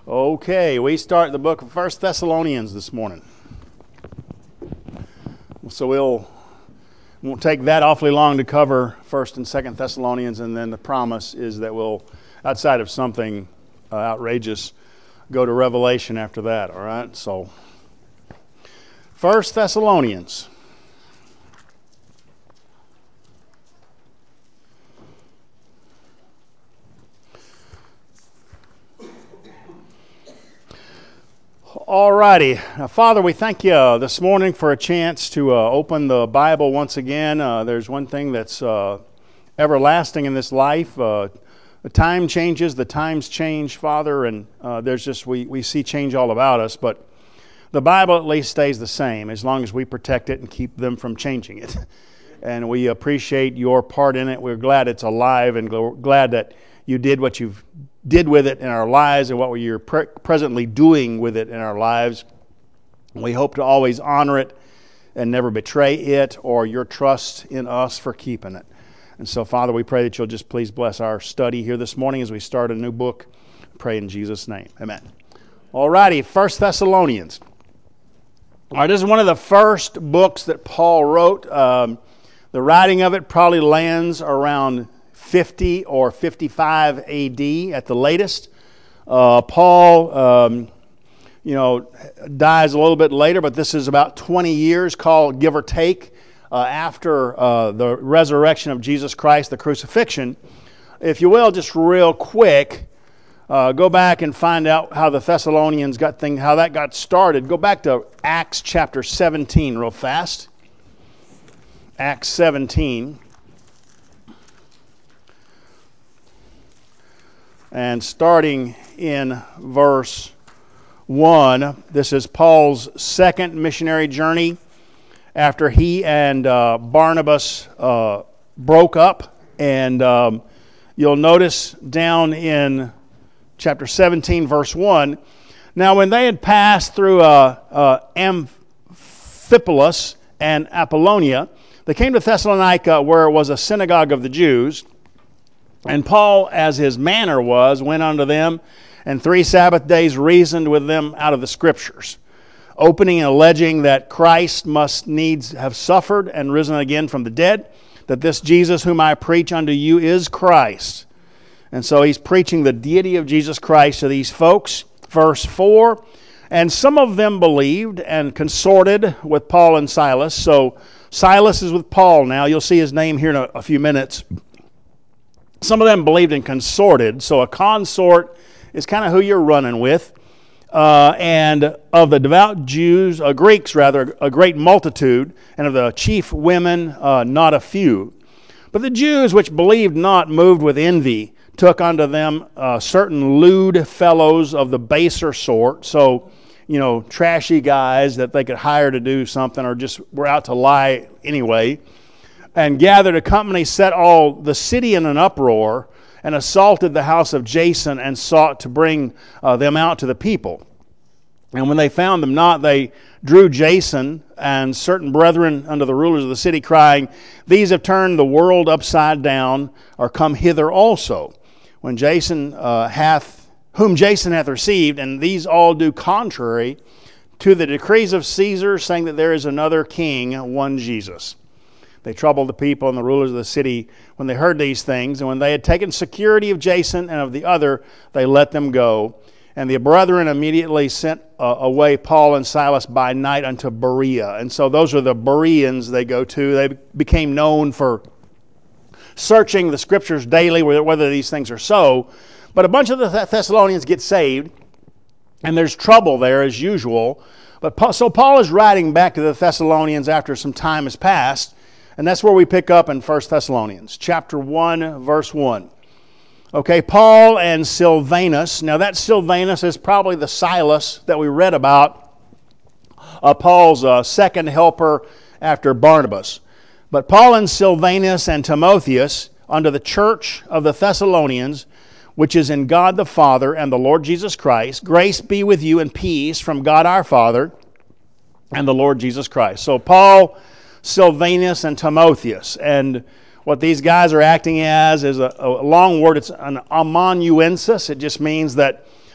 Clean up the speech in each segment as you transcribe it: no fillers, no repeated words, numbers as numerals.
Okay, we start the book of 1 Thessalonians this morning. So won't take that awfully long to cover 1st and 2nd Thessalonians, and then the promise is that we'll, outside of something outrageous, go to Revelation after that, all right? So 1 Thessalonians. All righty. Now, Father, we thank you this morning for a chance to open the Bible once again. There's one thing that's everlasting in this life. The time changes, the times change, Father, and we see change all about us, but the Bible at least stays the same as long as we protect it and keep them from changing it. And we appreciate your part in it. We're glad it's alive and glad that you did what you've did with it in our lives and what you're presently doing with it in our lives. We hope to always honor it and never betray it or your trust in us for keeping it. And so, Father, we pray that you'll just please bless our study here this morning as we start a new book. Pray in Jesus' name. Amen. All righty, 1 Thessalonians. All right, this is one of the first books that Paul wrote. The writing of it probably lands around 50 or 55 AD at the latest. Paul, dies a little bit later, but this is about 20 years, give or take, after the resurrection of Jesus Christ, the crucifixion. If you will, just real quick, go back and find out how the Thessalonians how that got started. Go back to Acts chapter 17 real fast. Acts 17. And starting in verse 1, this is Paul's second missionary journey after he and Barnabas broke up. And you'll notice down in chapter 17, verse 1, now when they had passed through Amphipolis and Apollonia, they came to Thessalonica, where was a synagogue of the Jews. And Paul, as his manner was, went unto them, and 3 Sabbath days reasoned with them out of the Scriptures, opening and alleging that Christ must needs have suffered and risen again from the dead, that this Jesus whom I preach unto you is Christ. And so he's preaching the deity of Jesus Christ to these folks. Verse 4, and some of them believed and consorted with Paul and Silas. So Silas is with Paul now. You'll see his name here in a few minutes. Some of them believed and consorted. So a consort is kind of who you're running with. And of the devout Jews, Greeks rather, a great multitude, and of the chief women, not a few. But the Jews which believed not, moved with envy, took unto them certain lewd fellows of the baser sort. So, trashy guys that they could hire to do something or just were out to lie anyway. And gathered a company, set all the city in an uproar, and assaulted the house of Jason, and sought to bring them out to the people. And when they found them not, they drew Jason and certain brethren unto the rulers of the city, crying, these have turned the world upside down, or come hither also. Whom Jason hath received, and these all do contrary to the decrees of Caesar, saying that there is another king, one Jesus. They troubled the people and the rulers of the city when they heard these things. And when they had taken security of Jason and of the other, they let them go. And the brethren immediately sent away Paul and Silas by night unto Berea. And so those are the Bereans they go to. They became known for searching the Scriptures daily, whether these things are so. But a bunch of the Thessalonians get saved, and there's trouble there as usual. So Paul is writing back to the Thessalonians after some time has passed. And that's where we pick up in 1 Thessalonians, chapter 1, verse 1. Okay, Paul and Silvanus. Now that Silvanus is probably the Silas that we read about, Paul's second helper after Barnabas. But Paul and Silvanus and Timotheus, unto the church of the Thessalonians, which is in God the Father and the Lord Jesus Christ, grace be with you and peace from God our Father and the Lord Jesus Christ. So Paul, Silvanus, and Timotheus. And what these guys are acting as is a long word. It's an amanuensis. It just means that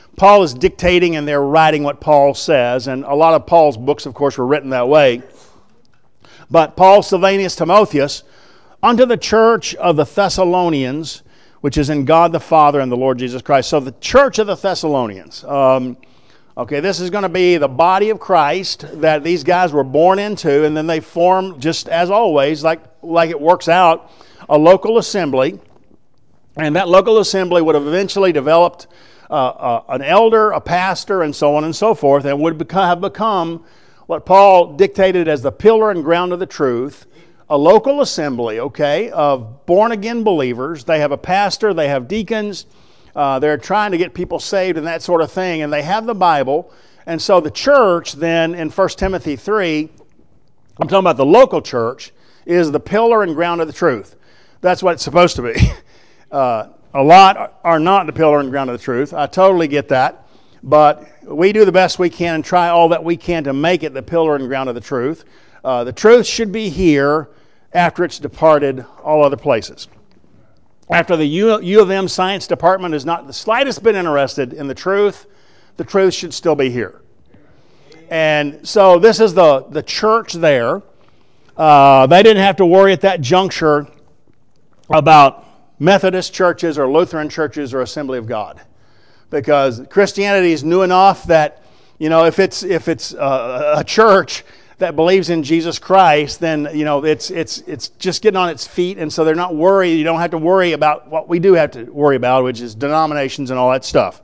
Paul is dictating and they're writing what Paul says. And a lot of Paul's books, of course, were written that way. But Paul, Silvanus, Timotheus, unto the church of the Thessalonians, which is in God the Father and the Lord Jesus Christ. So the church of the Thessalonians. Okay, this is going to be the body of Christ that these guys were born into, and then they form, just as always, like it works out, a local assembly. And that local assembly would have eventually developed an elder, a pastor, and so on and so forth, and would have become what Paul dictated as the pillar and ground of the truth, a local assembly, okay, of born-again believers. They have a pastor, they have deacons, they're trying to get people saved and that sort of thing, and they have the Bible. And so the church then, in 1 Timothy 3, I'm talking about the local church, is the pillar and ground of the truth. That's what it's supposed to be. A lot are not the pillar and ground of the truth. I totally get that. But we do the best we can and try all that we can to make it the pillar and ground of the truth. The truth should be here after it's departed all other places. After the U of M science department is not the slightest bit interested in the truth should still be here. And so this is the church there. They didn't have to worry at that juncture about Methodist churches or Lutheran churches or Assembly of God, because Christianity is new enough that, if it's a church that believes in Jesus Christ, then it's just getting on its feet, and so they're not worried. You don't have to worry about what we do have to worry about, which is denominations and all that stuff.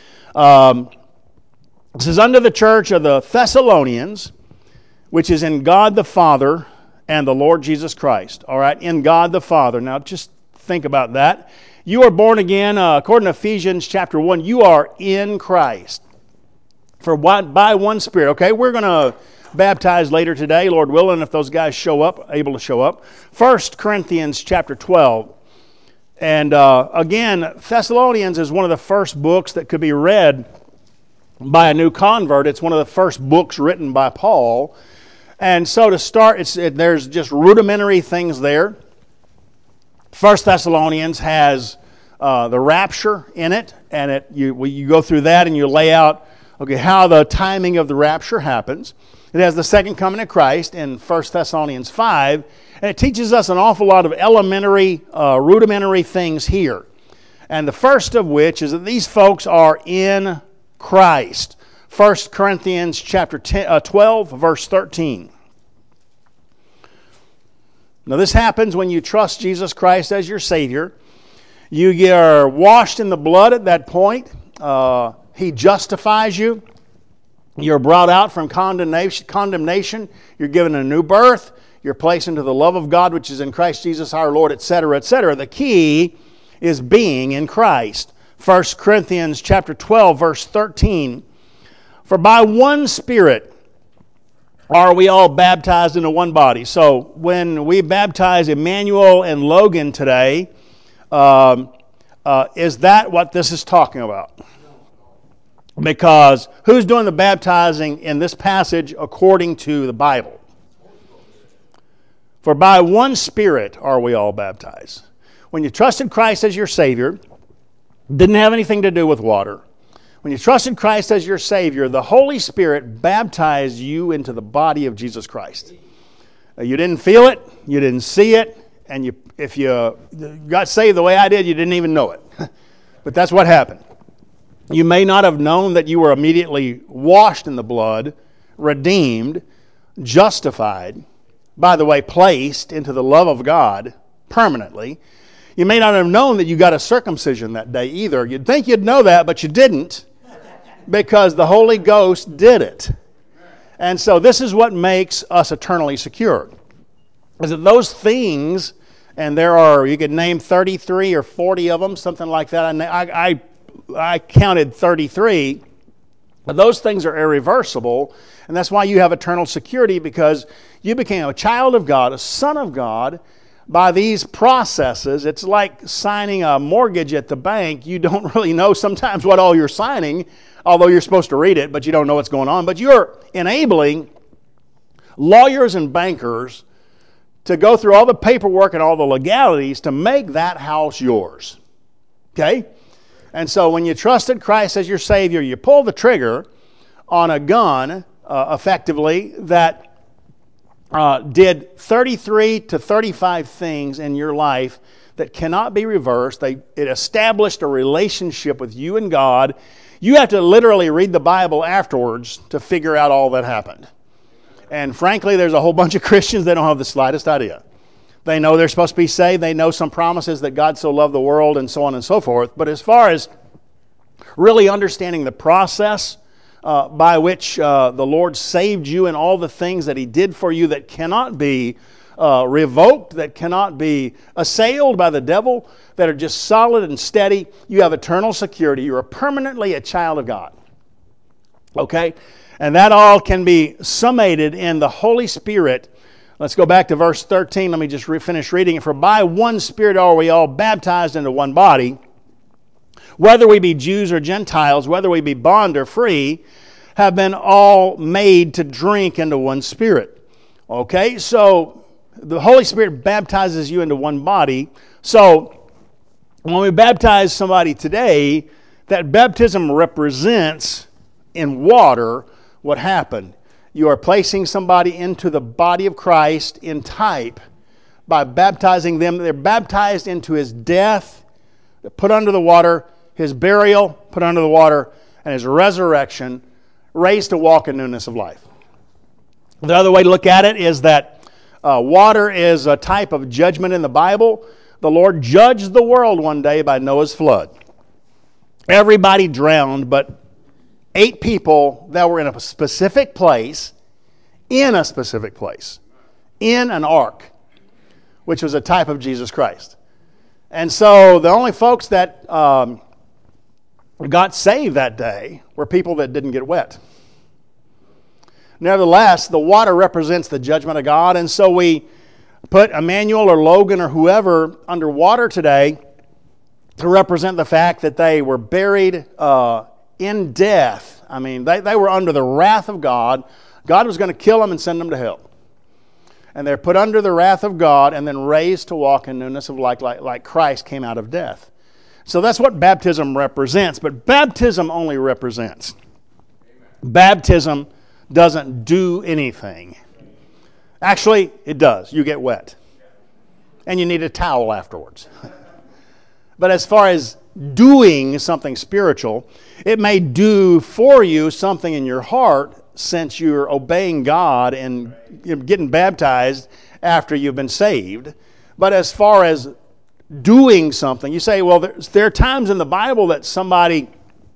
It says, unto the church of the Thessalonians, which is in God the Father and the Lord Jesus Christ. All right, in God the Father. Now just think about that. You are born again, according to Ephesians chapter 1, you are in Christ. By one Spirit. Okay, we're going to baptize later today, Lord willing, if those guys able to show up. 1 Corinthians chapter 12. And again, Thessalonians is one of the first books that could be read by a new convert. It's one of the first books written by Paul. And so to start, there's just rudimentary things there. 1 Thessalonians has the rapture in it, and you go through that and you lay out how the timing of the rapture happens. It has the second coming of Christ in 1 Thessalonians 5, and it teaches us an awful lot of elementary, rudimentary things here. And the first of which is that these folks are in Christ. 1 Corinthians chapter 12, verse 13. Now this happens when you trust Jesus Christ as your Savior. You are washed in the blood at that point. He justifies you. You're brought out from condemnation. You're given a new birth. You're placed into the love of God, which is in Christ Jesus our Lord, etc., etc. The key is being in Christ. 1 Corinthians chapter 12, verse 13. For by one Spirit are we all baptized into one body. So when we baptize Emmanuel and Logan today, is that what this is talking about? Because who's doing the baptizing in this passage according to the Bible? For by one Spirit are we all baptized. When you trusted Christ as your Savior, didn't have anything to do with water. When you trusted Christ as your Savior, the Holy Spirit baptized you into the body of Jesus Christ. You didn't feel it, you didn't see it, and if you got saved the way I did, you didn't even know it. But that's what happened. You may not have known that you were immediately washed in the blood, redeemed, justified, by the way, placed into the love of God permanently. You may not have known that you got a circumcision that day either. You'd think you'd know that, but you didn't, because the Holy Ghost did it. And so this is what makes us eternally secure. Is that those things, and you could name 33 or 40 of them, something like that. I counted 33, but those things are irreversible, and that's why you have eternal security, because you became a child of God, a son of God, by these processes. It's like signing a mortgage at the bank. You don't really know sometimes what all you're signing, although you're supposed to read it, but you don't know what's going on. But you're enabling lawyers and bankers to go through all the paperwork and all the legalities to make that house yours. Okay? And so when you trusted Christ as your Savior, you pull the trigger on a gun, effectively, that did 33 to 35 things in your life that cannot be reversed. It established a relationship with you and God. You have to literally read the Bible afterwards to figure out all that happened. And frankly, there's a whole bunch of Christians that don't have the slightest idea. They know they're supposed to be saved. They know some promises that God so loved the world and so on and so forth. But as far as really understanding the process by which the Lord saved you and all the things that He did for you that cannot be revoked, that cannot be assailed by the devil, that are just solid and steady, you have eternal security. You are permanently a child of God. Okay? And that all can be summated in the Holy Spirit. Let's go back to verse 13. Let me just finish reading it. For by one Spirit are we all baptized into one body, whether we be Jews or Gentiles, whether we be bond or free, have been all made to drink into one Spirit. Okay, so the Holy Spirit baptizes you into one body. So when we baptize somebody today, that baptism represents in water what happened. You are placing somebody into the body of Christ in type by baptizing them. They're baptized into His death, put under the water, His burial, put under the water, and His resurrection, raised to walk in newness of life. The other way to look at it is that water is a type of judgment in the Bible. The Lord judged the world one day by Noah's flood. Everybody drowned, but 8 people that were in a specific place, in an ark, which was a type of Jesus Christ. And so the only folks that got saved that day were people that didn't get wet. Nevertheless, the water represents the judgment of God, and so we put Emmanuel or Logan or whoever under water today to represent the fact that they were buried in death. I mean, they were under the wrath of God. God was going to kill them and send them to hell. And they're put under the wrath of God and then raised to walk in newness of life like Christ came out of death. So that's what baptism represents. But baptism only represents. Baptism doesn't do anything. Actually, it does. You get wet. And you need a towel afterwards. But as far as doing something spiritual, it may do for you something in your heart since you're obeying God and getting baptized after you've been saved. But as far as doing something, you say, well, there are times in the Bible that somebody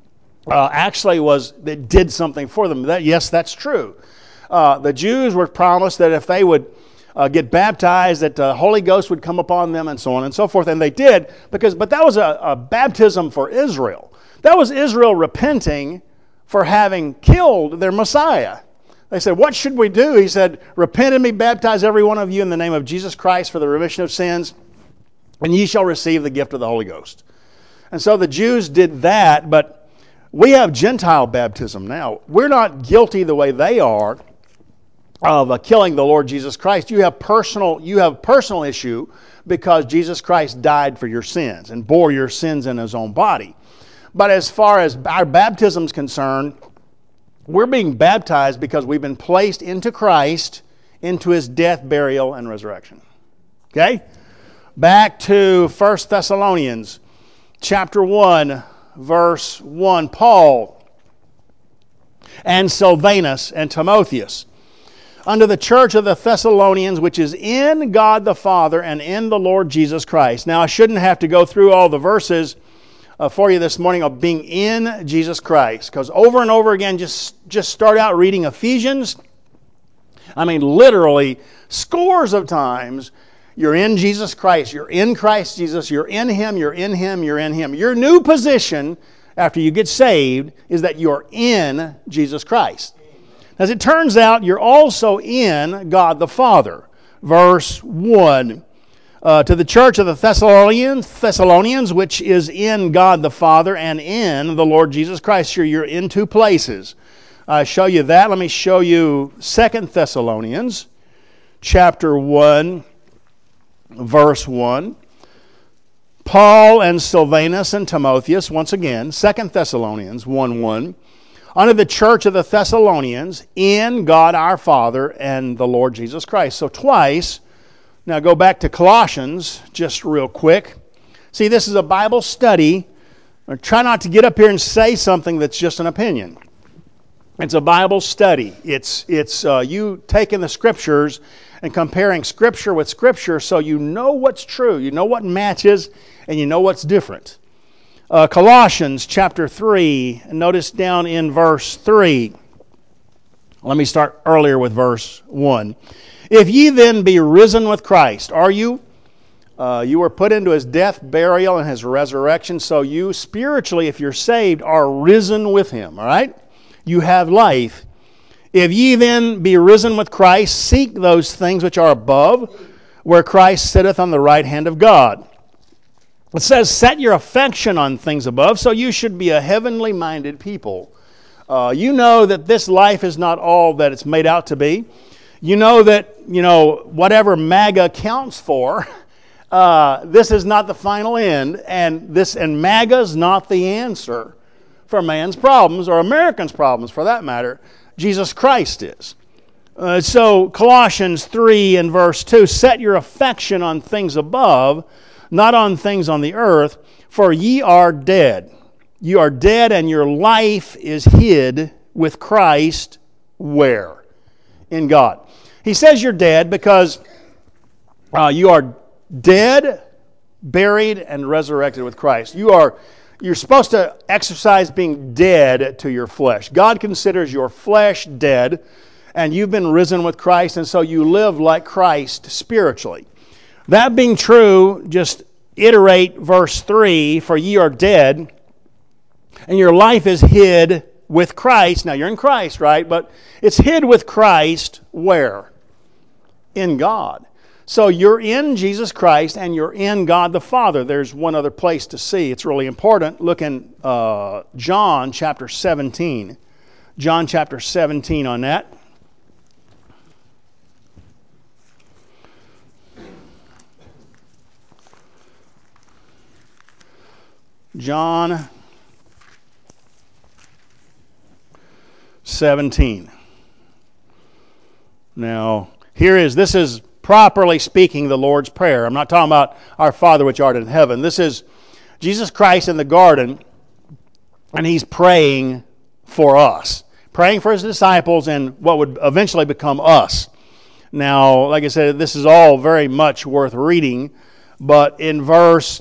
that did something for them. Yes, that's true. The Jews were promised that if they would get baptized, that the Holy Ghost would come upon them and so on and so forth. And they did, but that was a baptism for Israel. That was Israel repenting for having killed their Messiah. They said, what should we do? He said, repent and be baptized every one of you in the name of Jesus Christ for the remission of sins, and ye shall receive the gift of the Holy Ghost. And so the Jews did that, but we have Gentile baptism now. We're not guilty the way they are of killing the Lord Jesus Christ. You have personal issue because Jesus Christ died for your sins and bore your sins in His own body. But as far as our baptism is concerned, we're being baptized because we've been placed into Christ, into His death, burial, and resurrection. Okay? Back to 1 Thessalonians chapter 1, verse 1. Paul and Silvanus and Timotheus, unto the church of the Thessalonians, which is in God the Father and in the Lord Jesus Christ. Now, I shouldn't have to go through all the verses for you this morning of being in Jesus Christ, because over and over again, just start out reading Ephesians. I mean, literally, scores of times, you're in Jesus Christ, you're in Christ Jesus, you're in Him, you're in Him, you're in Him. Your new position after you get saved is that you're in Jesus Christ. As it turns out, you're also in God the Father. Verse 1, to the church of the Thessalonians, which is in God the Father and in the Lord Jesus Christ. Sure, you're in two places. I show you that. Let me show you 2 Thessalonians chapter 1, verse 1. Paul and Silvanus and Timotheus, once again, 2 Thessalonians 1:1, unto the church of the Thessalonians in God our Father and the Lord Jesus Christ. So twice. Now go back to Colossians just real quick. See, this is a Bible study. Try not to get up here and say something that's just an opinion. It's a Bible study. It's you taking the Scriptures and comparing Scripture with Scripture so you know what's true, you know what matches, and you know what's different. Colossians chapter 3, notice down in verse 3. Let me start earlier with verse 1. If ye then be risen with Christ, are you? You were put into His death, burial, and His resurrection, so you spiritually, if you're saved, are risen with Him, all right? You have life. If ye then be risen with Christ, seek those things which are above, where Christ sitteth on the right hand of God. It says, set your affection on things above, so you should be a heavenly minded people. You know that this life is not all that it's made out to be. You know that, whatever MAGA counts for, this is not the final end, and MAGA's not the answer for man's problems, or Americans' problems for that matter. Jesus Christ is. So Colossians 3 and verse 2, set your affection on things above, not on things on the earth, for ye are dead. You are dead, and your life is hid with Christ where? In God. He says you're dead because you are dead, buried, and resurrected with Christ. You're supposed to exercise being dead to your flesh. God considers your flesh dead, and you've been risen with Christ, and so you live like Christ spiritually. That being true, just iterate verse 3, for ye are dead, and your life is hid with Christ. Now, you're in Christ, right? But it's hid with Christ where? In God. So you're in Jesus Christ and you're in God the Father. There's one other place to see. It's really important. Look in John chapter 17. John chapter 17 on that. John 17. Now, this is properly speaking the Lord's Prayer. I'm not talking about our Father which art in heaven. This is Jesus Christ in the garden, and He's praying for us. Praying for His disciples and what would eventually become us. Now, like I said, this is all very much worth reading, but in verse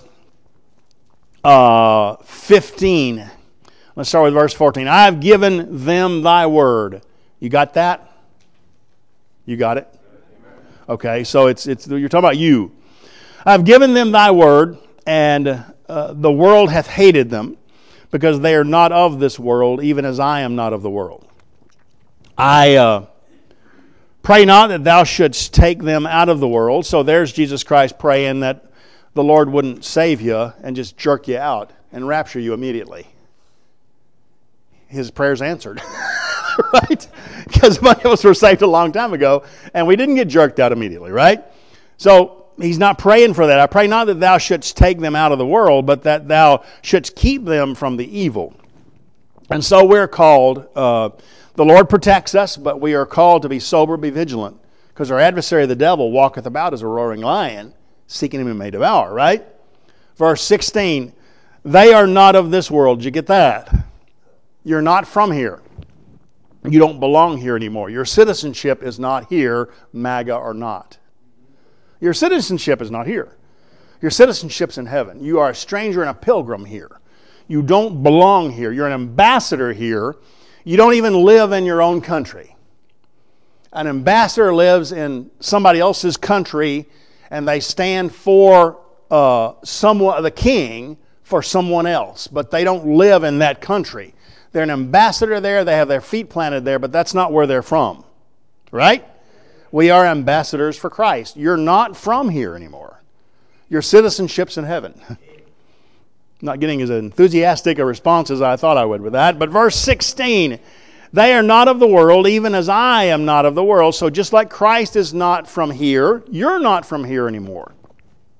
15, let's start with verse 14. I have given them thy word. You got that? You got it? Okay, so it's you're talking about you. I've given them thy word, and the world hath hated them, because they are not of this world, even as I am not of the world. I pray not that thou shouldst take them out of the world. So there's Jesus Christ praying that the Lord wouldn't save you and just jerk you out and rapture you immediately. His prayer's answered. Right? Because many of us were saved a long time ago, and we didn't get jerked out immediately, right? So He's not praying for that. I pray not that thou shouldst take them out of the world, but that thou shouldst keep them from the evil. And so we're called, the Lord protects us, but we are called to be sober, be vigilant, because our adversary, the devil, walketh about as a roaring lion, seeking whom he may devour, right? Verse 16, they are not of this world. Did you get that? You're not from here. You don't belong here anymore. Your citizenship is not here, MAGA or not. Your citizenship is not here. Your citizenship's in heaven. You are a stranger and a pilgrim here. You don't belong here. You're an ambassador here. You don't even live in your own country. An ambassador lives in somebody else's country, and they stand for the king for someone else, but they don't live in that country. They're an ambassador there. They have their feet planted there, but that's not where they're from. Right? We are ambassadors for Christ. You're not from here anymore. Your citizenship's in heaven. Not getting as enthusiastic a response as I thought I would with that. But verse 16, they are not of the world, even as I am not of the world. So just like Christ is not from here, you're not from here anymore.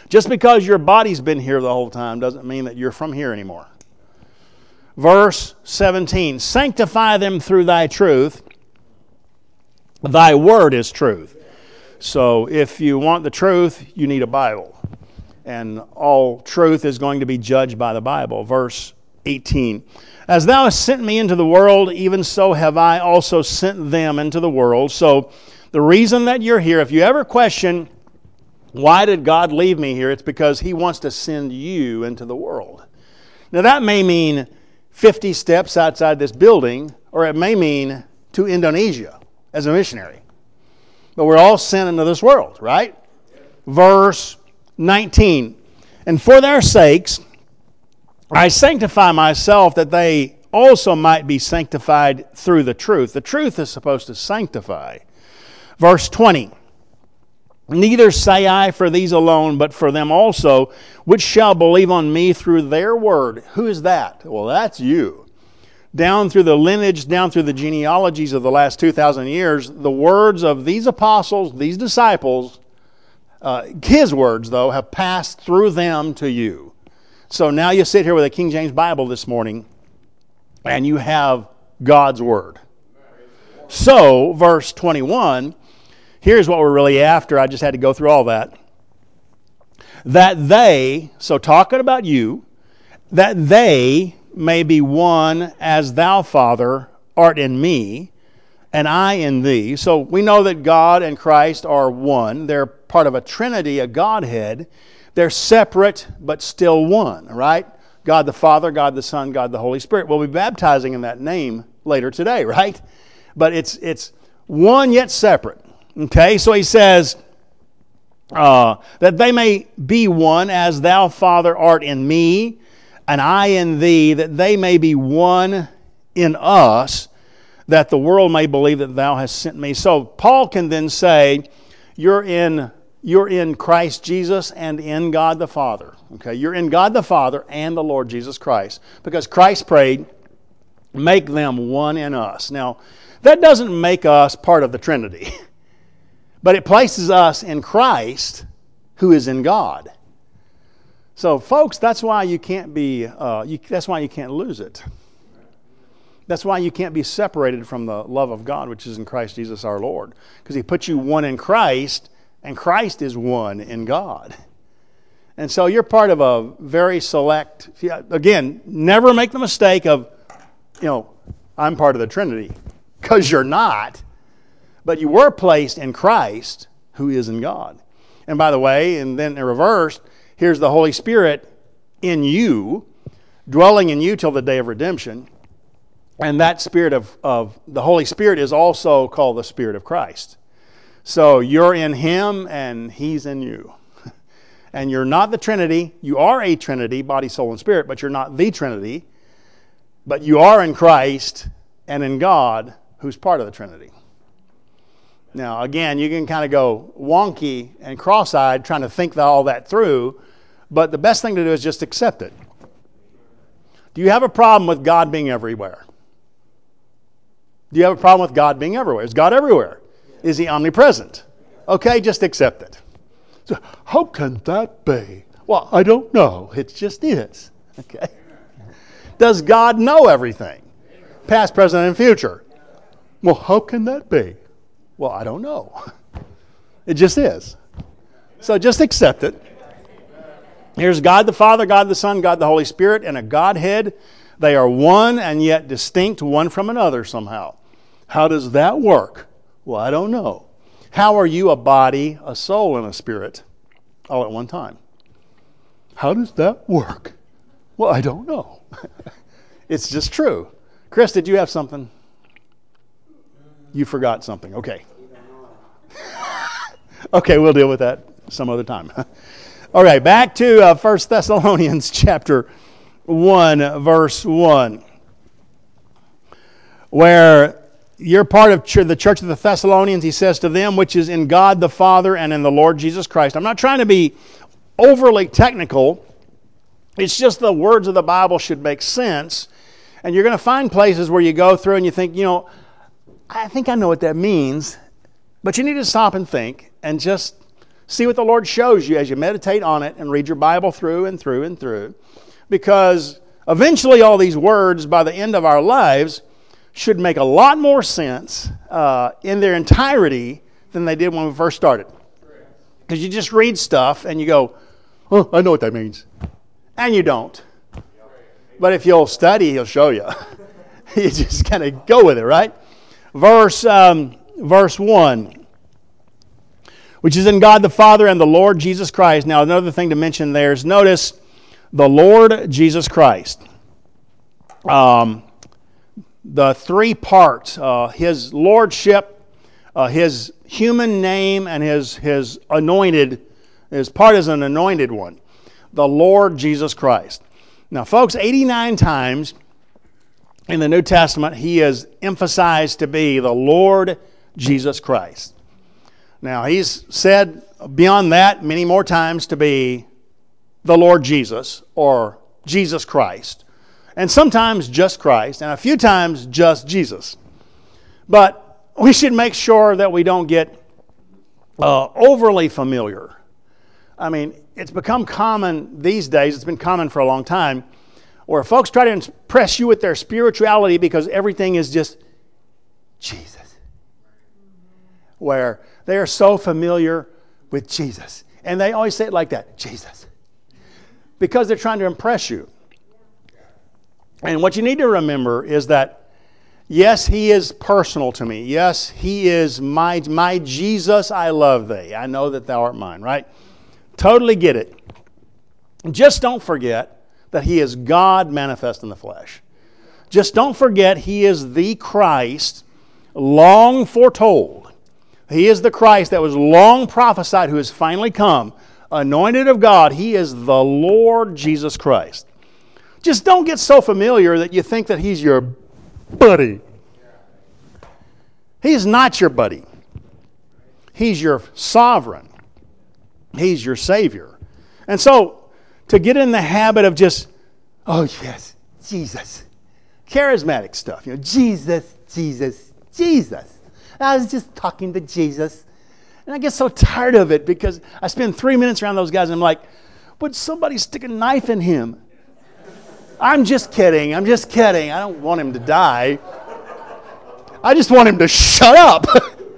Just because your body's been here the whole time doesn't mean that you're from here anymore. Verse 17, sanctify them through thy truth. Thy word is truth. So if you want the truth, you need a Bible. And all truth is going to be judged by the Bible. Verse 18, as thou hast sent me into the world, even so have I also sent them into the world. So the reason that you're here, if you ever question, why did God leave me here? It's because He wants to send you into the world. Now that may mean 50 steps outside this building, or it may mean to Indonesia as a missionary. But we're all sent into this world, right? Verse 19, and for their sakes I sanctify myself, that they also might be sanctified through the truth. The truth is supposed to sanctify. Verse 20, neither say I for these alone, but for them also, which shall believe on me through their word. Who is that? Well, that's you. Down through the lineage, down through the genealogies of the last 2,000 years, the words of these apostles, these disciples, His words, though, have passed through them to you. So now you sit here with a King James Bible this morning, and you have God's Word. So, verse 21, here's what we're really after. I just had to go through all that. That they, so talking about you, that they may be one as thou, Father, art in me, and I in thee. So we know that God and Christ are one. They're part of a Trinity, a Godhead. They're separate, but still one, right? God the Father, God the Son, God the Holy Spirit. We'll be baptizing in that name later today, right? But it's one yet separate. Okay, so he says, that they may be one as thou, Father, art in me, and I in thee, that they may be one in us, that the world may believe that thou hast sent me. So Paul can then say, you're in Christ Jesus and in God the Father. Okay, you're in God the Father and the Lord Jesus Christ. Because Christ prayed, make them one in us. Now, that doesn't make us part of the Trinity. But it places us in Christ, who is in God. So, folks, that's why you can't be. That's why you can't lose it. That's why you can't be separated from the love of God, which is in Christ Jesus our Lord, because He put you one in Christ, and Christ is one in God. And so you're part of a very select. Again, never make the mistake of, I'm part of the Trinity, because you're not. But you were placed in Christ, who is in God. And by the way, and then in reverse, here's the Holy Spirit in you, dwelling in you till the day of redemption. And that Spirit of the Holy Spirit is also called the Spirit of Christ. So you're in Him and He's in you. And you're not the Trinity. You are a Trinity, body, soul, and spirit, but you're not the Trinity. But you are in Christ and in God, who's part of the Trinity. Now, again, you can kind of go wonky and cross-eyed trying to think all that through, but the best thing to do is just accept it. Do you have a problem with God being everywhere? Do you have a problem with God being everywhere? Is God everywhere? Is He omnipresent? Okay, just accept it. So, how can that be? Well, I don't know. It just is. Okay. Does God know everything? Past, present, and future. Well, how can that be? Well, I don't know. It just is. So just accept it. Here's God the Father, God the Son, God the Holy Spirit, and a Godhead. They are one and yet distinct one from another somehow. How does that work? Well, I don't know. How are you a body, a soul, and a spirit all at one time? How does that work? Well, I don't know. It's just true. Chris, did you have something? You forgot something. Okay. Okay, we'll deal with that some other time. All right, back to 1 Thessalonians chapter 1, verse 1, where you're part of the church of the Thessalonians. He says to them, which is in God the Father and in the Lord Jesus Christ. I'm not trying to be overly technical. It's just the words of the Bible should make sense. And you're going to find places where you go through and you think, I think I know what that means. But you need to stop and think and just See what the Lord shows you as you meditate on it and read your Bible through and through and through. Because eventually all these words, by the end of our lives, should make a lot more sense in their entirety than they did when we first started. Because you just read stuff and you go, oh, I know what that means. And you don't. But if you'll study, He'll show you. You just kind of go with it, right? Verse 1, which is in God the Father and the Lord Jesus Christ. Now, another thing to mention there is notice the Lord Jesus Christ. The three parts, His lordship, His human name, and His anointed, His part as an anointed one. The Lord Jesus Christ. Now, folks, 89 times in the New Testament, He is emphasized to be the Lord Jesus Christ. Now, He's said beyond that many more times to be the Lord Jesus or Jesus Christ. And sometimes just Christ, and a few times just Jesus. But we should make sure that we don't get overly familiar. I mean, it's become common these days, it's been common for a long time, where folks try to impress you with their spirituality because everything is just Jesus. Where they are so familiar with Jesus. And they always say it like that, Jesus. Because they're trying to impress you. And what you need to remember is that, yes, He is personal to me. Yes, He is my Jesus, I love thee. I know that thou art mine, right? Totally get it. Just don't forget that He is God manifest in the flesh. Just don't forget He is the Christ long foretold. He is the Christ that was long prophesied who has finally come. Anointed of God, He is the Lord Jesus Christ. Just don't get so familiar that you think that He's your buddy. He's not your buddy. He's your sovereign. He's your Savior. And so, to get in the habit of just, oh yes, Jesus. Charismatic stuff. Jesus, Jesus, Jesus. I was just talking to Jesus. And I get so tired of it because I spend 3 minutes around those guys and I'm like, would somebody stick a knife in him? I'm just kidding. I don't want him to die. I just want him to shut up.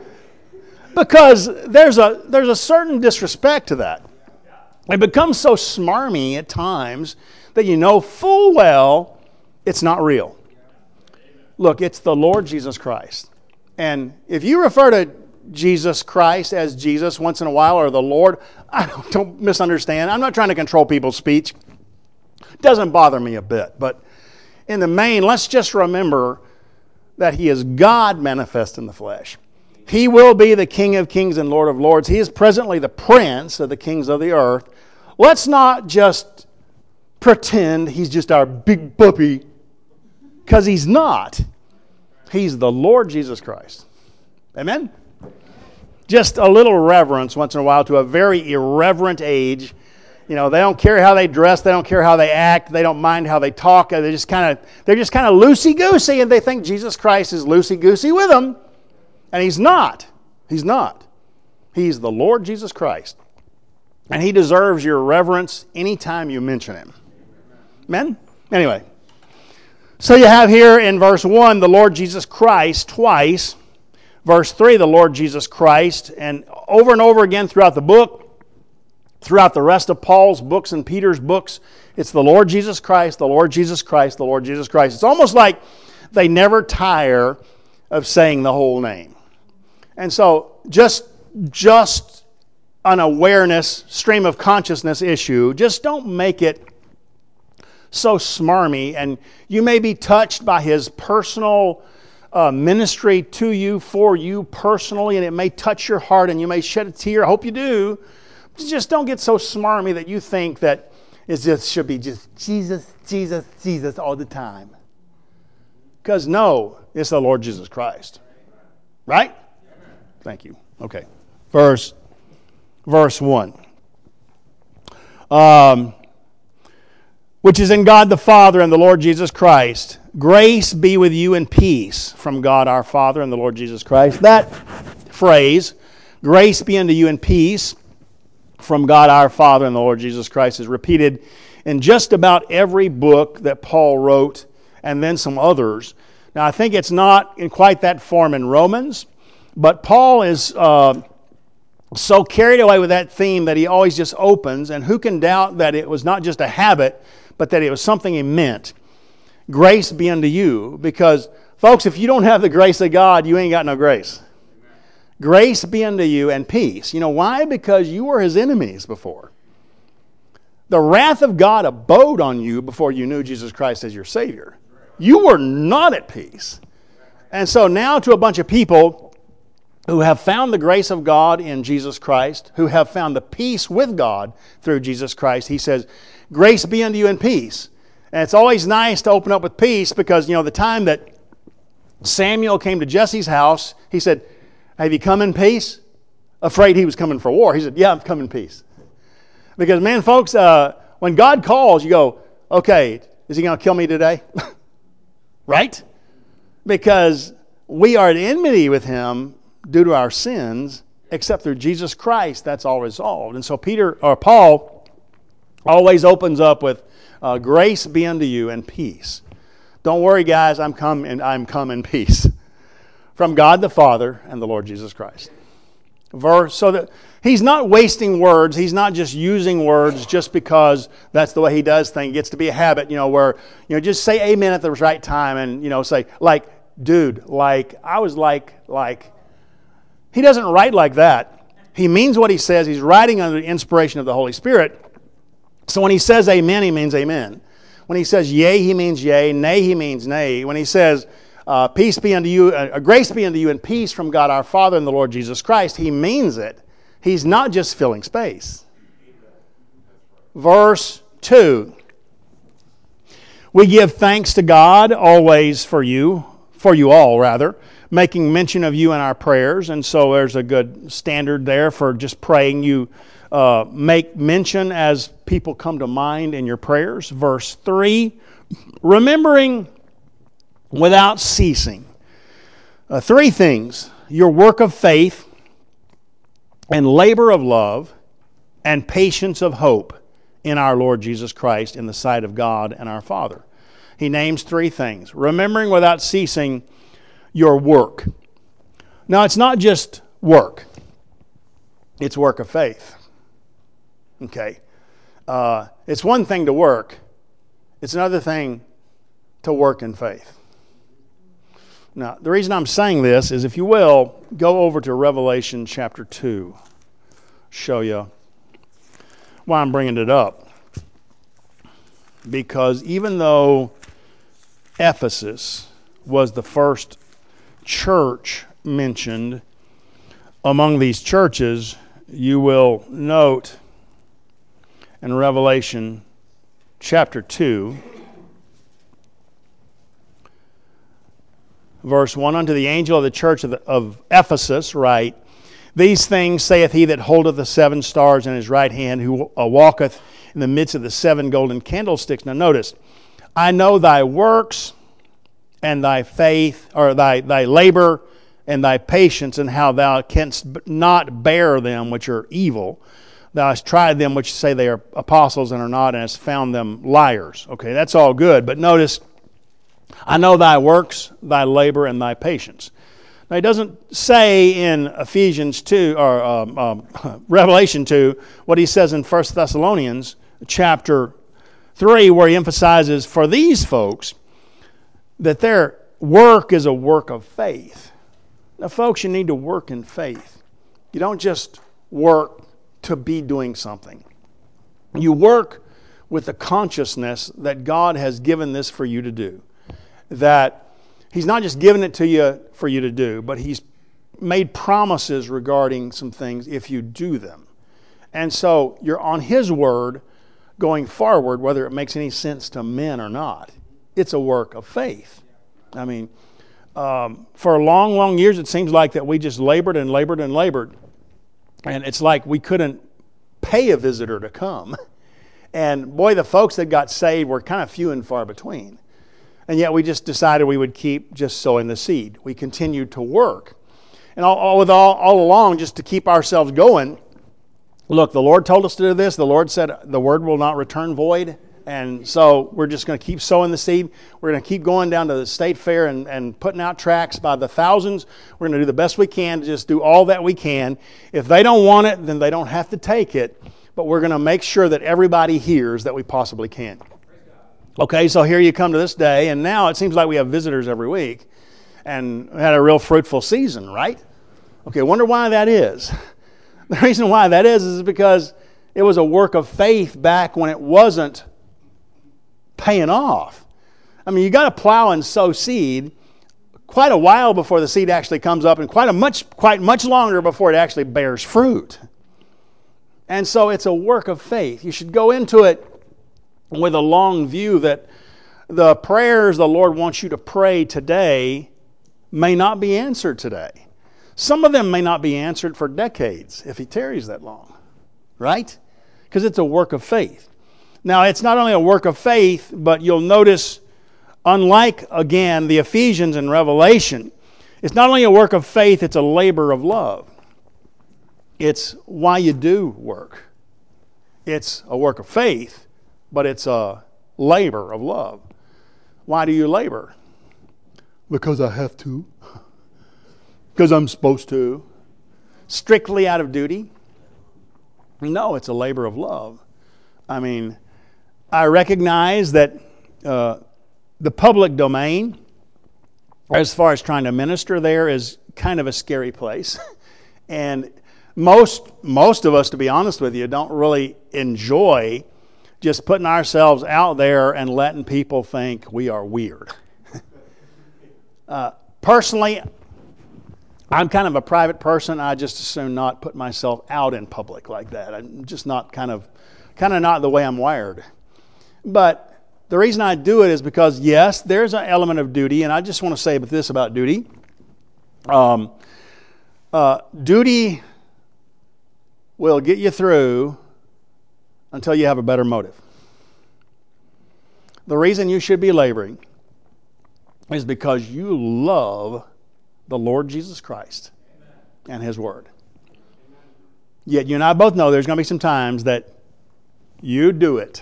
Because there's a certain disrespect to that. It becomes so smarmy at times that you know full well it's not real. Look, it's the Lord Jesus Christ. And if you refer to Jesus Christ as Jesus once in a while or the Lord, don't misunderstand. I'm not trying to control people's speech. It doesn't bother me a bit. But in the main, let's just remember that He is God manifest in the flesh. He will be the King of kings and Lord of lords. He is presently the Prince of the kings of the earth. Let's not just pretend He's just our big puppy, because He's not. He's the Lord Jesus Christ. Amen? Just a little reverence once in a while to a very irreverent age. You know, they don't care how they dress. They don't care how they act. They don't mind how they talk. They're just kind of loosey-goosey, and they think Jesus Christ is loosey-goosey with them. And He's not. He's not. He's the Lord Jesus Christ. And He deserves your reverence anytime you mention Him. Amen? Anyway. So you have here in verse 1, the Lord Jesus Christ twice. Verse 3, the Lord Jesus Christ. And over again throughout the book, throughout the rest of Paul's books and Peter's books, it's the Lord Jesus Christ, the Lord Jesus Christ, the Lord Jesus Christ. It's almost like they never tire of saying the whole name. And so just an awareness, stream of consciousness issue, just don't make it so smarmy. And you may be touched by His personal ministry to you, for you personally, and it may touch your heart and you may shed a tear. I hope you do. Just don't get so smarmy that you think that it just should be just Jesus, Jesus, Jesus all the time. Because no, it's the Lord Jesus Christ. Right? Thank you. Okay. Verse 1. Which is in God the Father and the Lord Jesus Christ. Grace be with you and peace from God our Father and the Lord Jesus Christ. That phrase, grace be unto you and peace, from God our Father and the Lord Jesus Christ is repeated in just about every book that Paul wrote, and then some others. Now, I think it's not in quite that form in Romans, but Paul is so carried away with that theme that he always just opens, and who can doubt that it was not just a habit, but that it was something he meant. Grace be unto you, because, folks, if you don't have the grace of God, you ain't got no grace. Grace be unto you and peace. You know why? Because you were his enemies before. The wrath of God abode on you before you knew Jesus Christ as your Savior. You were not at peace. And so now to a bunch of people who have found the grace of God in Jesus Christ, who have found the peace with God through Jesus Christ, he says, grace be unto you and peace. And it's always nice to open up with peace because, the time that Samuel came to Jesse's house, he said, have you come in peace? Afraid he was coming for war. He said, yeah, I'm coming in peace. Because, man, folks, when God calls, you go, okay, is he going to kill me today? Right? Because we are at enmity with him due to our sins, except through Jesus Christ, that's all resolved. And so Paul always opens up with grace be unto you and peace. Don't worry, guys, I'm come in peace. From God the Father and the Lord Jesus Christ. So that he's not wasting words. He's not just using words just because that's the way he does things. It gets to be a habit, where, just say amen at the right time and, say, like, dude, like, I was like. He doesn't write like that. He means what he says. He's writing under the inspiration of the Holy Spirit. So when he says amen, he means amen. When he says yea, he means yea. Nay, he means nay. When he says peace be unto you, grace be unto you, and peace from God our Father and the Lord Jesus Christ, he means it. He's not just filling space. Verse 2. We give thanks to God always for you all rather, making mention of you in our prayers. And so there's a good standard there for just praying. You make mention as people come to mind in your prayers. Verse 3, remembering without ceasing. Three things: your work of faith and labor of love and patience of hope in our Lord Jesus Christ in the sight of God and our Father. He names three things. Remembering without ceasing your work. Now, it's not just work. It's work of faith. Okay. It's one thing to work. It's another thing to work in faith. Now, the reason I'm saying this is, if you will, go over to Revelation chapter 2. Show you why I'm bringing it up. Because even though Ephesus was the first church mentioned among these churches, you will note in Revelation chapter 2, verse 1, unto the angel of the church of Ephesus write, these things saith he that holdeth the seven stars in his right hand, who walketh in the midst of the seven golden candlesticks. Now notice, I know thy works and thy faith, or thy labor and thy patience, and how thou canst not bear them which are evil. Thou hast tried them which say they are apostles and are not, and hast found them liars. Okay, that's all good. But notice, I know thy works, thy labor, and thy patience. Now, he doesn't say in Ephesians 2 or Revelation 2 what he says in 1 Thessalonians chapter 3, where he emphasizes for these folks that their work is a work of faith. Now, folks, you need to work in faith. You don't just work to be doing something. You work with the consciousness that God has given this for you to do. That He's not just given it to you for you to do, but He's made promises regarding some things if you do them. And so you're on His word going forward, whether it makes any sense to men or not. It's a work of faith. I mean, for long, long years, it seems like that we just labored and labored and labored. And it's like we couldn't pay a visitor to come. And boy, the folks that got saved were kind of few and far between. And yet we just decided we would keep just sowing the seed. We continued to work. And all along, just to keep ourselves going, Look, the Lord told us to do this. The Lord said the word will not return void. And so we're just going to keep sowing the seed. We're going to keep going down to the state fair and putting out tracts by the thousands. We're going to do the best we can to just do all that we can. If they don't want it, then they don't have to take it. But we're going to make sure that everybody hears that we possibly can. Okay, so here you come to this day, and now it seems like we have visitors every week. And we had a real fruitful season, right? Okay, I wonder why that is. The reason why that is because it was a work of faith back when it wasn't paying off. I mean, you got to plow and sow seed quite a while before the seed actually comes up, and quite much longer before it actually bears fruit. And so it's a work of faith. You should go into it with a long view that the prayers the Lord wants you to pray today may not be answered today. Some of them may not be answered for decades if He tarries that long, right? Because it's a work of faith. Now, it's not only a work of faith, but you'll notice, unlike, again, the Ephesians and Revelation, it's not only a work of faith, it's a labor of love. It's why you do work. It's a work of faith, but it's a labor of love. Why do you labor? Because I have to. Because I'm supposed to. Strictly out of duty? No, it's a labor of love. I mean, I recognize that the public domain, as far as trying to minister there, is kind of a scary place. And most of us, to be honest with you, don't really enjoy just putting ourselves out there and letting people think we are weird. Personally, I'm kind of a private person. I just as soon not put myself out in public like that. I'm just not kind of not the way I'm wired. But the reason I do it is because, yes, there's an element of duty, and I just want to say this about duty. Duty will get you through until you have a better motive. The reason you should be laboring is because you love the Lord Jesus Christ and His Word. Yet you and I both know there's going to be some times that you do it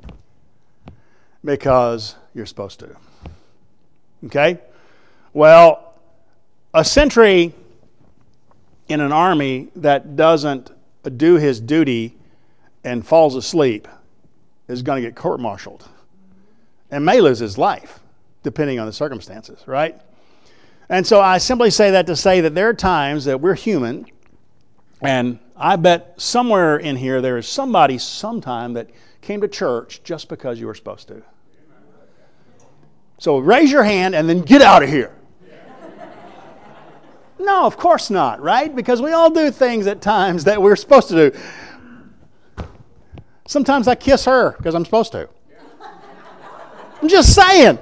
because you're supposed to. Okay? Well, a sentry in an army that doesn't do his duty and falls asleep is going to get court-martialed and may lose his life, depending on the circumstances, right? And so I simply say that to say that there are times that we're human, and I bet somewhere in here there is somebody sometime that came to church just because you were supposed to. So raise your hand and then get out of here. No, of course not, right? Because we all do things at times that we're supposed to do. Sometimes I kiss her because I'm supposed to. I'm just saying.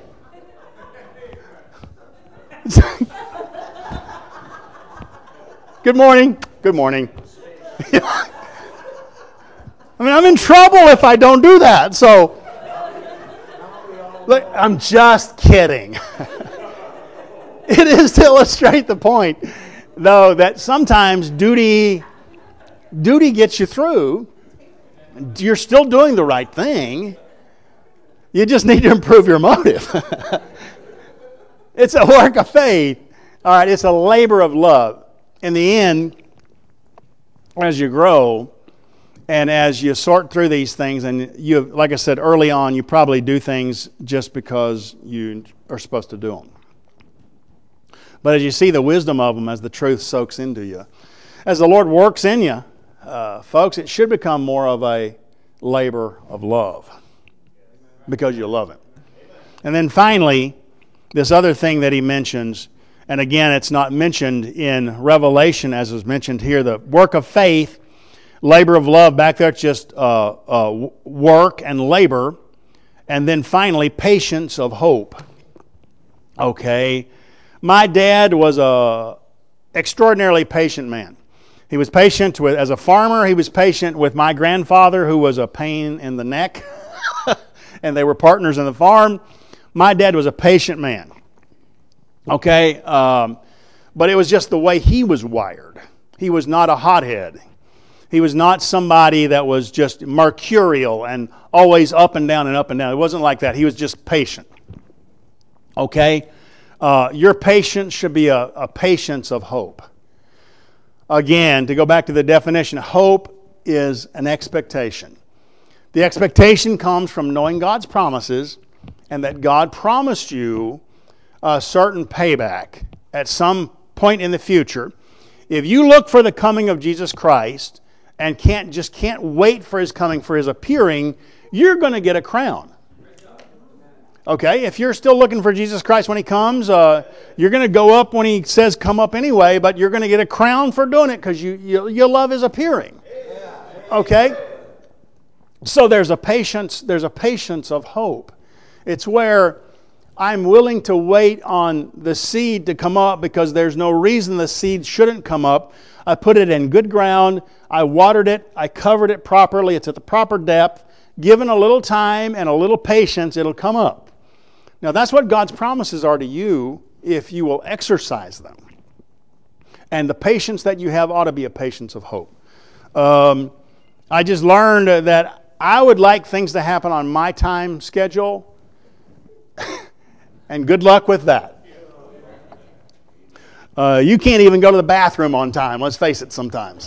Good morning. Good morning. I mean, I'm in trouble if I don't do that. So, look, I'm just kidding. It is to illustrate the point, though, that sometimes duty gets you through. You're still doing the right thing. You just need to improve your motive. It's a work of faith. All right, it's a labor of love. In the end, as you grow and as you sort through these things, and you, like I said early on, you probably do things just because you are supposed to do them. But as you see the wisdom of them, as the truth soaks into you, as the Lord works in you, folks, it should become more of a labor of love because you love Him. And then finally, this other thing that He mentions, and again, it's not mentioned in Revelation as was mentioned here, the work of faith, labor of love, back there it's just work and labor, and then finally, patience of hope. Okay. My dad was a extraordinarily patient man. He was patient as a farmer. He was patient with my grandfather, who was a pain in the neck, and they were partners in the farm. My dad was a patient man. Okay, but it was just the way he was wired. He was not a hothead. He was not somebody that was just mercurial and always up and down and up and down. It wasn't like that. He was just patient. Okay? Your patience should be a patience of hope. Again, to go back to the definition, hope is an expectation. The expectation comes from knowing God's promises and that God promised you a certain payback at some point in the future. If you look for the coming of Jesus Christ and can't wait for His coming, for His appearing, you're going to get a crown. Okay, if you're still looking for Jesus Christ when He comes, you're going to go up when He says come up anyway, but you're going to get a crown for doing it because you love His appearing. Okay? So there's a patience of hope. It's where I'm willing to wait on the seed to come up because there's no reason the seed shouldn't come up. I put it in good ground, I watered it, I covered it properly, it's at the proper depth. Given a little time and a little patience, it'll come up. Now, that's what God's promises are to you if you will exercise them. And the patience that you have ought to be a patience of hope. I just learned that I would like things to happen on my time schedule, and good luck with that. You can't even go to the bathroom on time, let's face it, sometimes.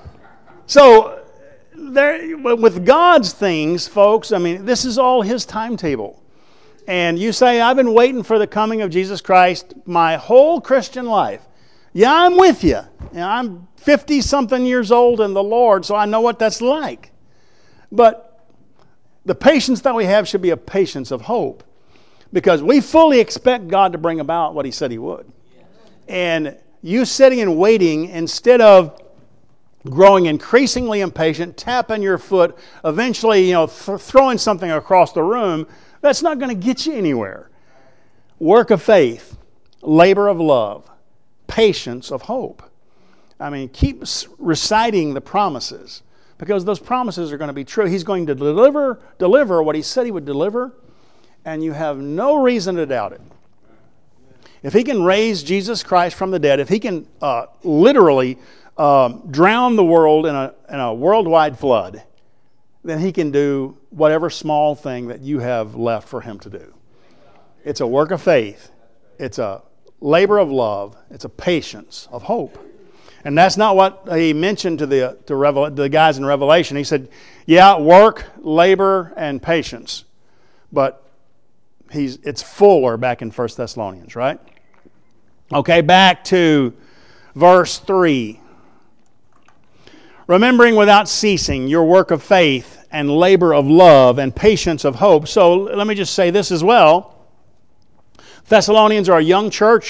So, with God's things, folks, I mean, this is all His timetable. And you say, I've been waiting for the coming of Jesus Christ my whole Christian life. Yeah, I'm with you. I'm 50-something years old in the Lord, so I know what that's like. But the patience that we have should be a patience of hope, because we fully expect God to bring about what He said He would. And you sitting and waiting instead of growing increasingly impatient, tapping your foot, eventually, throwing something across the room, that's not going to get you anywhere. Work of faith, labor of love, patience of hope. I mean, keep reciting the promises because those promises are going to be true. He's going to deliver what He said He would deliver, and you have no reason to doubt it. If He can raise Jesus Christ from the dead, if He can literally drown the world in a worldwide flood, then He can do whatever small thing that you have left for Him to do. It's a work of faith. It's a labor of love. It's a patience of hope. And that's not what He mentioned to the guys in Revelation. He said, yeah, work, labor, and patience. But it's fuller back in 1 Thessalonians, right? Okay, back to verse 3. Remembering without ceasing your work of faith and labor of love and patience of hope. So let me just say this as well. Thessalonians are a young church.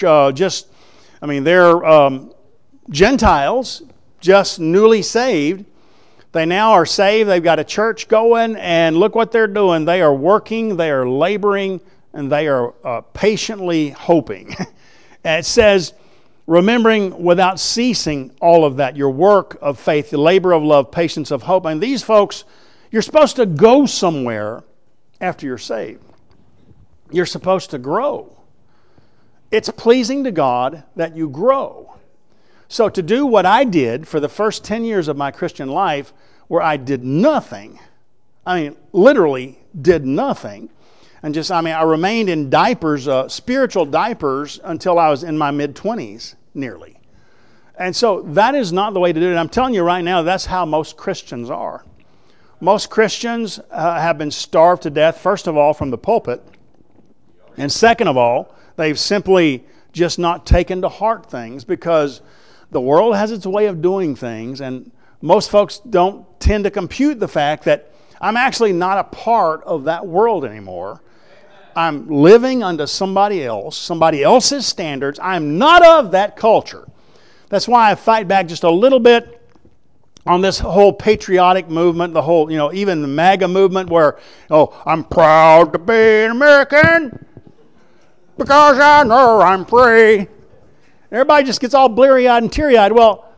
They're Gentiles, just newly saved. They now are saved. They've got a church going, and look what they're doing. They are working, they are laboring, and they are patiently hoping. And it says, remembering without ceasing all of that, your work of faith, the labor of love, patience of hope. And these folks, you're supposed to go somewhere after you're saved. You're supposed to grow. It's pleasing to God that you grow. So to do what I did for the first 10 years of my Christian life, where I did nothing, literally did nothing, and I remained in diapers, spiritual diapers, until I was in my mid-20s, nearly. And so that is not the way to do it. I'm telling you right now, that's how most Christians are. Most Christians have been starved to death, first of all, from the pulpit. And second of all, they've simply just not taken to heart things because the world has its way of doing things. And most folks don't tend to compute the fact that I'm actually not a part of that world anymore. I'm living under somebody else's standards. I'm not of that culture. That's why I fight back just a little bit on this whole patriotic movement, the whole, even the MAGA movement where, I'm proud to be an American because I know I'm free. Everybody just gets all bleary-eyed and teary-eyed. Well,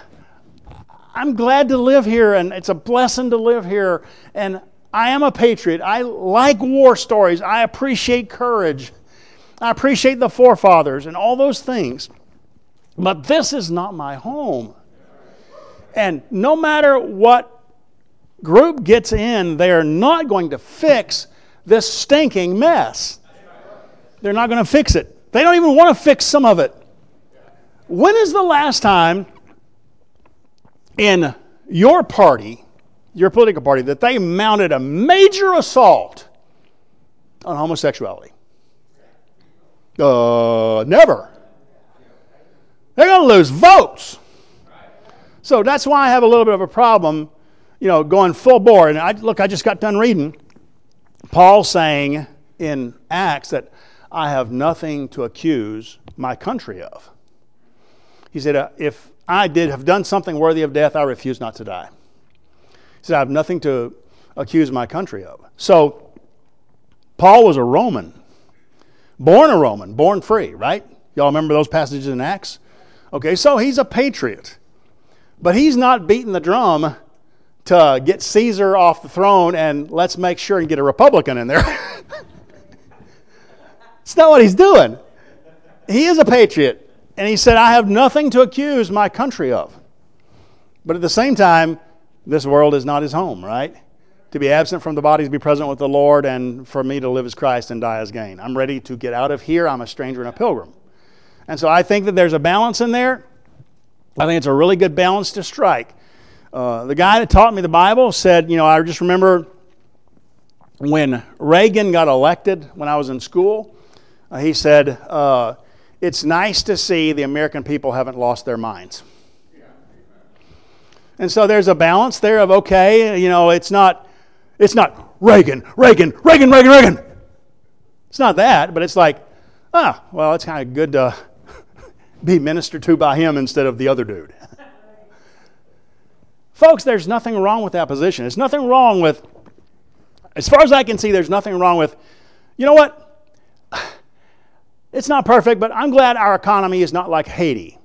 I'm glad to live here, and it's a blessing to live here, and I am a patriot. I like war stories. I appreciate courage. I appreciate the forefathers and all those things. But this is not my home. And no matter what group gets in, they are not going to fix this stinking mess. They're not going to fix it. They don't even want to fix some of it. When is the last time in your party, your political party, that they mounted a major assault on homosexuality? Never. They're going to lose votes. So that's why I have a little bit of a problem, going full bore. And I just got done reading Paul saying in Acts that I have nothing to accuse my country of. He said, if I have done something worthy of death, I refuse not to die. He said, I have nothing to accuse my country of. So Paul was a Roman, born free, right? Y'all remember those passages in Acts? Okay, so he's a patriot. But he's not beating the drum to get Caesar off the throne and let's make sure and get a Republican in there. It's not what he's doing. He is a patriot. And he said, I have nothing to accuse my country of. But at the same time, this world is not his home, right? To be absent from the body is to be present with the Lord, and for me to live as Christ and die as gain. I'm ready to get out of here. I'm a stranger and a pilgrim. And so I think that there's a balance in there. I think it's a really good balance to strike. The guy that taught me the Bible said, I just remember when Reagan got elected when I was in school, he said, it's nice to see the American people haven't lost their minds. And so there's a balance there of, okay, it's not Reagan. It's not that, but it's like, well, it's kind of good to be ministered to by him instead of the other dude. Folks, there's nothing wrong with that position. There's nothing wrong with, as far as I can see, there's nothing wrong with, you know what? It's not perfect, but I'm glad our economy is not like Haiti.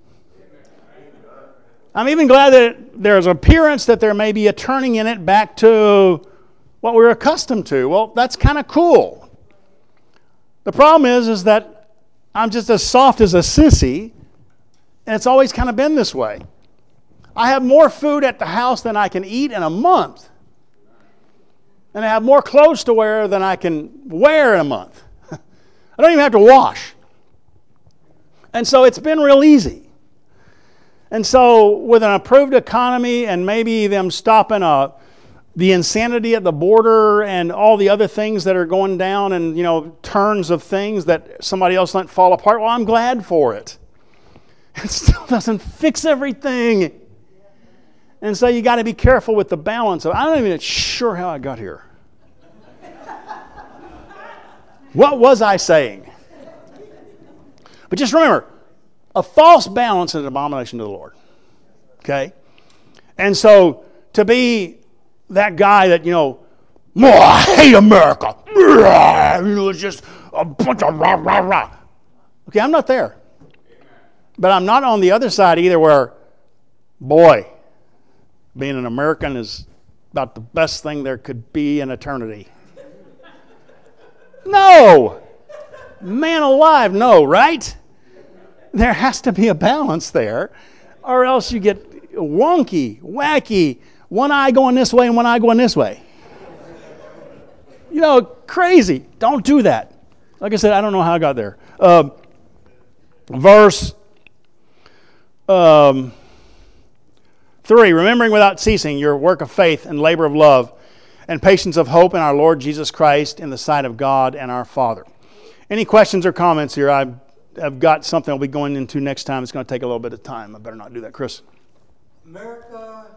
I'm even glad that there's appearance that there may be a turning in it back to what we're accustomed to. Well, that's kind of cool. The problem is that I'm just as soft as a sissy, and it's always kind of been this way. I have more food at the house than I can eat in a month. And I have more clothes to wear than I can wear in a month. I don't even have to wash. And so it's been real easy. And so with an approved economy and maybe them stopping the insanity at the border and all the other things that are going down and, turns of things that somebody else let fall apart, well, I'm glad for it. It still doesn't fix everything. And so you got to be careful with the balance of, I'm not even sure how I got here. What was I saying? But just remember, a false balance is an abomination to the Lord. Okay? And so to be that guy that, I hate America. It's just a bunch of rah, rah, rah. Okay, I'm not there. But I'm not on the other side either where, boy, being an American is about the best thing there could be in eternity. No! Man alive, no, right? There has to be a balance there, or else you get wonky, wacky, one eye going this way and one eye going this way. Crazy. Don't do that. Like I said, I don't know how I got there. Verse 3, remembering without ceasing your work of faith and labor of love and patience of hope in our Lord Jesus Christ in the sight of God and our Father. Any questions or comments here? I've got something I'll be going into next time. It's going to take a little bit of time. I better not do that. Chris? America